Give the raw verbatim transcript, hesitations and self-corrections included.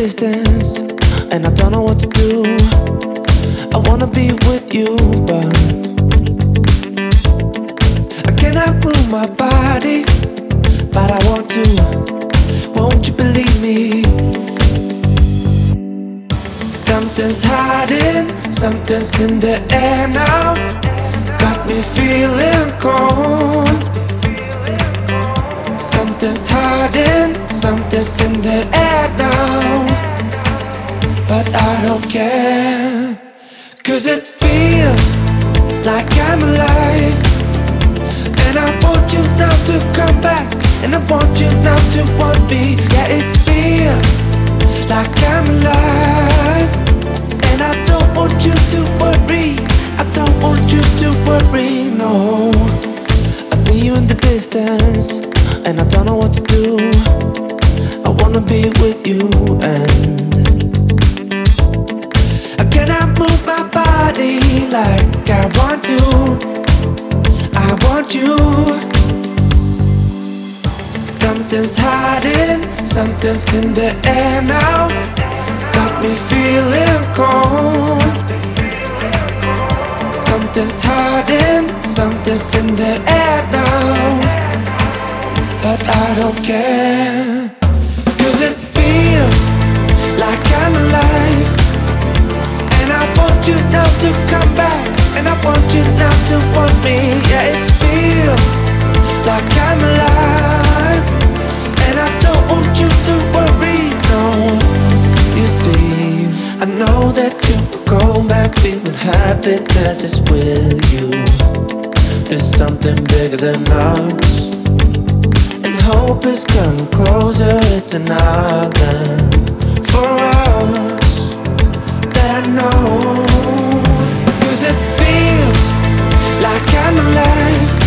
distance, and I don't know what to do. I wanna be with you, but I cannot move my body, but I want to. Won't you believe me? Something's hiding, something's in the air now. Got me feeling cold. Something's hiding, something's in the air now. But I don't care, 'cause it feels like I'm alive. And I want you now to come back, and I want you now to want me. Yeah, it feels like I'm alive. And I don't want you to worry, I don't want you to worry, no. I see you in the distance, and I don't know what to do. I wanna be with you, and I cannot move my body like I want to. I want you. Something's hiding, something's in the air now. Got me feeling cold. Something's hiding, something's in the air now. But I don't care, 'cause it feels like I'm alive. And I want you now to come back, and I want you now to want me. Yeah, it feels like I'm alive. And I don't want you to worry, no. You see, I know that you go back feeling happiness is with you. There's something bigger than us, and hope is coming closer. It's an island for us that I know. 'Cause it feels like I'm alive.